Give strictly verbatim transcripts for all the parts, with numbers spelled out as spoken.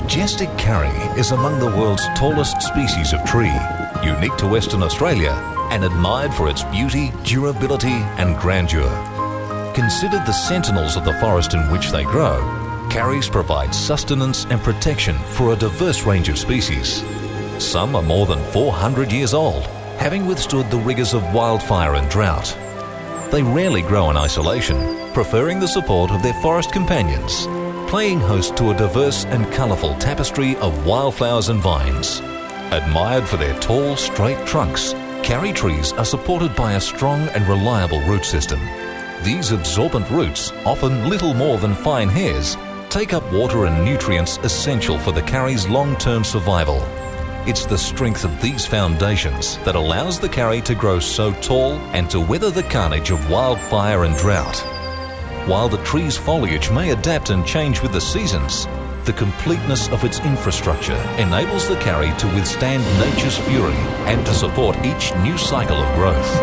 majestic karri is among the world's tallest species of tree, unique to Western Australia and admired for its beauty, durability and grandeur. Considered the sentinels of the forest in which they grow, karris provide sustenance and protection for a diverse range of species. Some are more than four hundred years old, having withstood the rigours of wildfire and drought. They rarely grow in isolation, preferring the support of their forest companions, playing host to a diverse and colourful tapestry of wildflowers and vines. Admired for their tall, straight trunks, karri trees are supported by a strong and reliable root system. These absorbent roots, often little more than fine hairs, take up water and nutrients essential for the karri's long-term survival. It's the strength of these foundations that allows the karri to grow so tall and to weather the carnage of wildfire and drought. While the tree's foliage may adapt and change with the seasons, the completeness of its infrastructure enables the karri to withstand nature's fury and to support each new cycle of growth.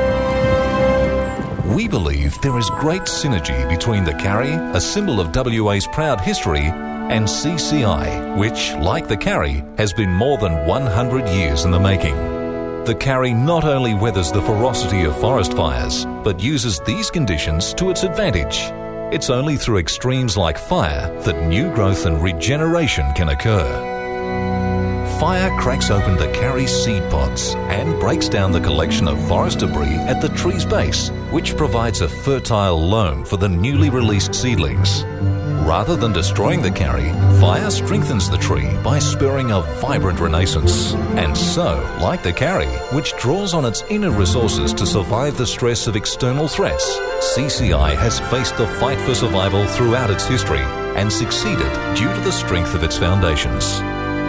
We believe there is great synergy between the karri, a symbol of W A's proud history, and C C I, which, like the karri, has been more than one hundred years in the making. The karri not only weathers the ferocity of forest fires, but uses these conditions to its advantage. It's only through extremes like fire that new growth and regeneration can occur. Fire cracks open the karri's seed pods and breaks down the collection of forest debris at the tree's base, which provides a fertile loam for the newly released seedlings. Rather than destroying the karri, fire strengthens the tree by spurring a vibrant renaissance. And so, like the karri, which draws on its inner resources to survive the stress of external threats, C C I has faced the fight for survival throughout its history and succeeded due to the strength of its foundations.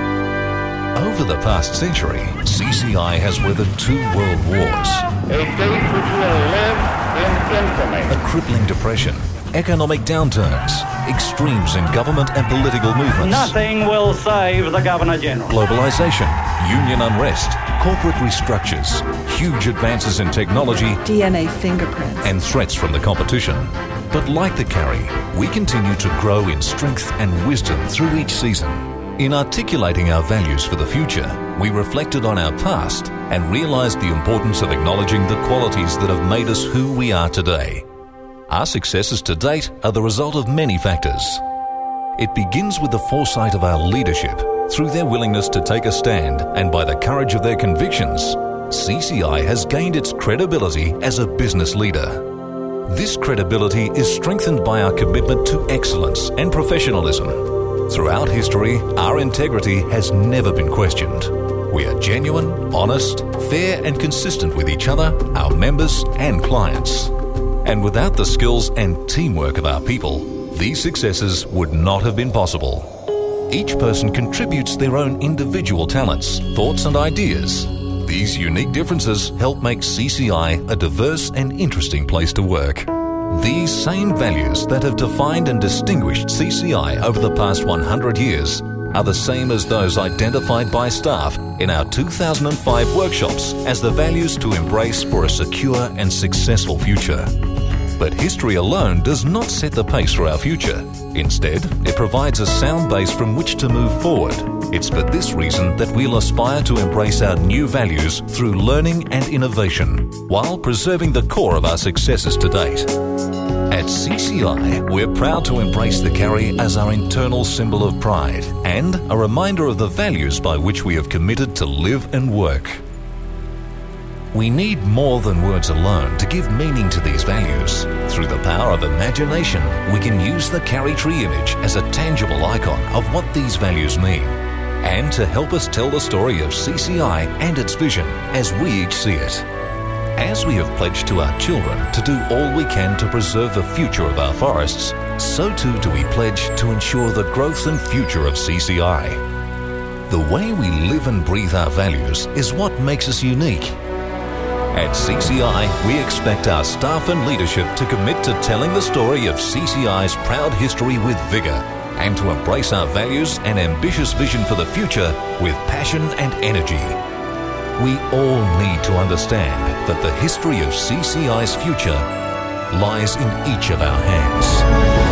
Over the past century, C C I has weathered two world wars, a date which will live in infamy, a crippling depression, economic downturns, extremes in government and political movements. Nothing will save the Governor-General. Globalisation, union unrest, corporate restructures, huge advances in technology, D N A fingerprints, and threats from the competition. But like the karri, we continue to grow in strength and wisdom through each season. In articulating our values for the future, we reflected on our past and realised the importance of acknowledging the qualities that have made us who we are today. Our successes to date are the result of many factors. It begins with the foresight of our leadership, through their willingness to take a stand and by the courage of their convictions. C C I has gained its credibility as a business leader. This credibility is strengthened by our commitment to excellence and professionalism. Throughout history, our integrity has never been questioned. We are genuine, honest, fair and consistent with each other, our members and clients. And without the skills and teamwork of our people, these successes would not have been possible. Each person contributes their own individual talents, thoughts and ideas. These unique differences help make C C I a diverse and interesting place to work. These same values that have defined and distinguished C C I over the past one hundred years are the same as those identified by staff in our two thousand five workshops as the values to embrace for a secure and successful future. But history alone does not set the pace for our future. Instead, it provides a sound base from which to move forward. It's for this reason that we'll aspire to embrace our new values through learning and innovation, while preserving the core of our successes to date. At C C I, we're proud to embrace the karri as our internal symbol of pride and a reminder of the values by which we have committed to live and work. We need more than words alone to give meaning to these values. Through the power of imagination, we can use the karri tree image as a tangible icon of what these values mean, and to help us tell the story of C C I and its vision as we each see it. As we have pledged to our children to do all we can to preserve the future of our forests, so too do we pledge to ensure the growth and future of C C I. The way we live and breathe our values is what makes us unique. At C C I, we expect our staff and leadership to commit to telling the story of C C I's proud history with vigour and to embrace our values and ambitious vision for the future with passion and energy. We all need to understand that the history of C C I's future lies in each of our hands.